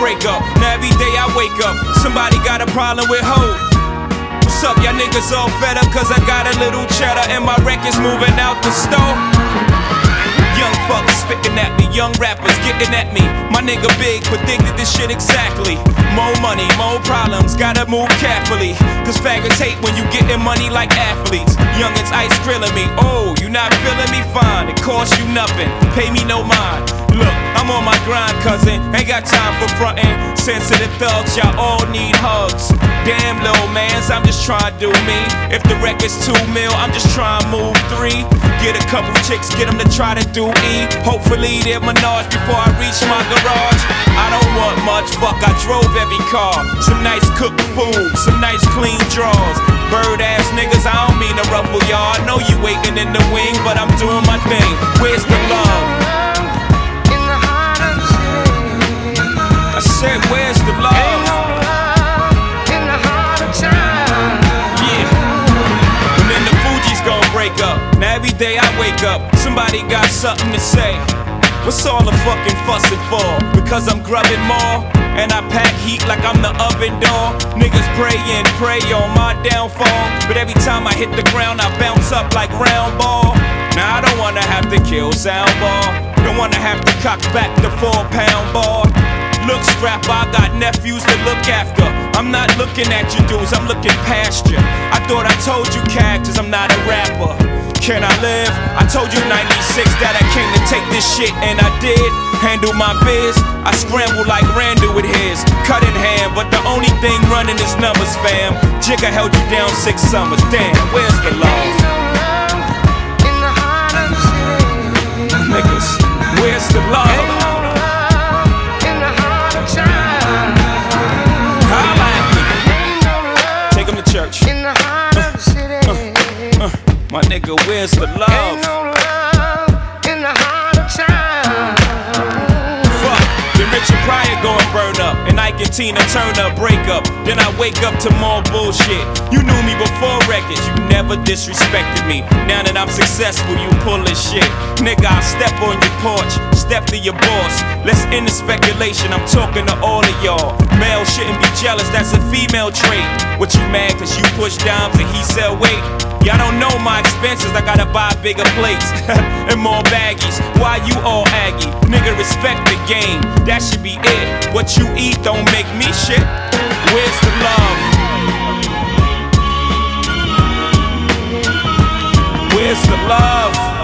break up. Now every day I wake up, somebody got a problem with hope. What's up, y'all niggas all fed up cause I got a little cheddar and my record's moving out the store? Young fuckers spitting at me, young rappers getting at me. My nigga Big predicted this shit exactly. More money, more problems, gotta move carefully. Cause faggots hate when you getting money like athletes. Youngins ice grilling me, oh, you not feeling me? Fine, it costs you nothing, pay me no mind. Look, I'm on my grind, cousin, ain't got time for frontin'. Sensitive thugs, y'all all need hugs. Damn, little mans, I'm just trying to do me. If the record's 2 mil, I'm just trying to move 3. Get a couple chicks, get them to try to do E. Hopefully they're Menage before I reach my garage. I don't want much, fuck, I drove every car. Some nice cooked food, some nice clean drawers. Bird ass niggas, I don't mean to ruffle y'all. I know you waiting in the wing, but I'm doing my thing. Where's the love? I said, where's the love? Ain't no love in the heart of time. Yeah. And then the Fugees gon' break up. Now every day I wake up, somebody got something to say. What's all the fucking fussing for? Because I'm grubbing more, and I pack heat like I'm the oven door. Niggas pray and pray on my downfall, but every time I hit the ground I bounce up like round ball. Now I don't wanna have to kill soundball, don't wanna have to cock back the 4-pound ball. Look, Scrapper, I got nephews to look after. I'm not looking at you dudes, I'm looking past you. I thought I told you characters, I'm not a rapper. Can I live? I told you 96 that I came to take this shit, and I did. Handle my biz, I scramble like Randall with his. Cut in hand, but the only thing running is numbers, fam. Jigga held you down 6 summers, damn, where's the love? In the heart of the city. Niggas, where's the love? In the heart of the city. My nigga, where's the love? Ain't no love in the heart of time. Fuck, then Richard Pryor go and burn up, and Ike and Tina Turner break up. Then I wake up to more bullshit. You knew me before records, you never disrespected me. Now that I'm successful, you pullin' shit. Nigga, I'll step on your porch, step to your boss. Let's end the speculation, I'm talking to all of y'all. Male shouldn't be jealous, that's a female trait. What you mad cause you push dimes and he sell weight? Y'all don't know my expenses, I gotta buy bigger plates and more baggies. Why you all aggy? Nigga, respect the game, that should be it. What you eat don't make me shit. Where's the love? Where's the love?